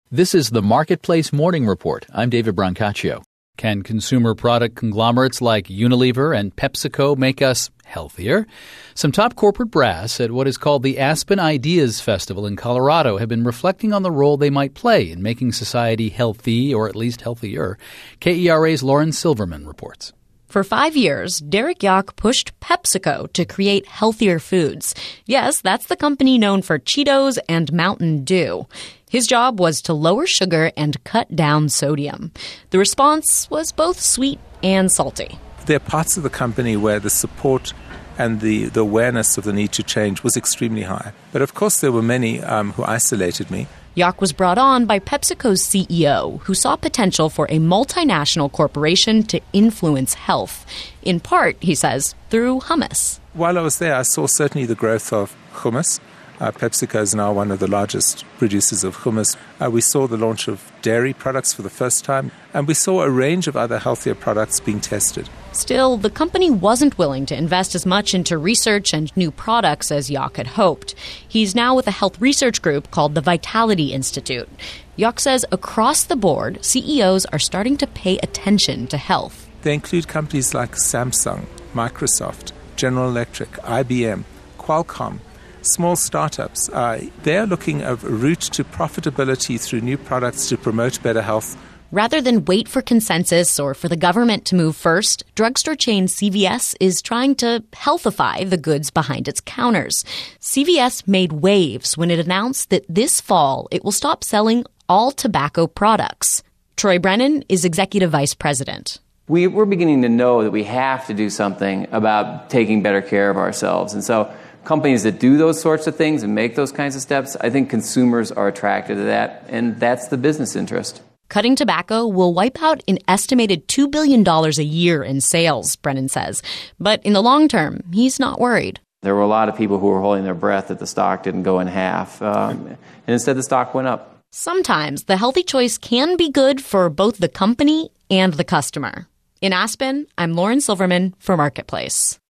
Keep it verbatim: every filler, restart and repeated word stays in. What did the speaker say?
This is the Marketplace Morning Report. I'm David Brancaccio. Can consumer product conglomerates like Unilever and PepsiCo make us healthier? Some top corporate brass at what is called the Aspen Ideas Festival in Colorado have been reflecting on the role they might play in making society healthy, or at least healthier. K E R A's Lauren Silverman reports. For five years, Derek Yock pushed PepsiCo to create healthier foods. Yes, that's the company known for Cheetos and Mountain Dew. His job was to lower sugar and cut down sodium. The response was both sweet and salty. There are parts of the company where the support and the, the awareness of the need to change was extremely high. But of course there were many um, who isolated me. Yock was brought on by PepsiCo's C E O, who saw potential for a multinational corporation to influence health. In part, he says, through hummus. While I was there, I saw certainly the growth of hummus. Uh, PepsiCo is now one of the largest producers of hummus. Uh, we saw the launch of dairy products for the first time, and we saw a range of other healthier products being tested. Still, the company wasn't willing to invest as much into research and new products as Yock had hoped. He's now with a health research group called the Vitality Institute. Yock says across the board, C E Os are starting to pay attention to health. They include companies like Samsung, Microsoft, General Electric, I B M, Qualcomm, small startups. Uh, they're looking at a route to profitability through new products to promote better health. Rather than wait for consensus or for the government to move first, drugstore chain C V S is trying to healthify the goods behind its counters. C V S made waves when it announced that this fall it will stop selling all tobacco products. Troy Brennan is executive vice president. We, we're beginning to know that we have to do something about taking better care of ourselves. And so companies that do those sorts of things and make those kinds of steps, I think consumers are attracted to that, and that's the business interest. Cutting tobacco will wipe out an estimated two billion dollars a year in sales, Brennan says. But in the long term, he's not worried. There were a lot of people who were holding their breath that the stock didn't go in half, um, and instead the stock went up. Sometimes the healthy choice can be good for both the company and the customer. In Aspen, I'm Lauren Silverman for Marketplace.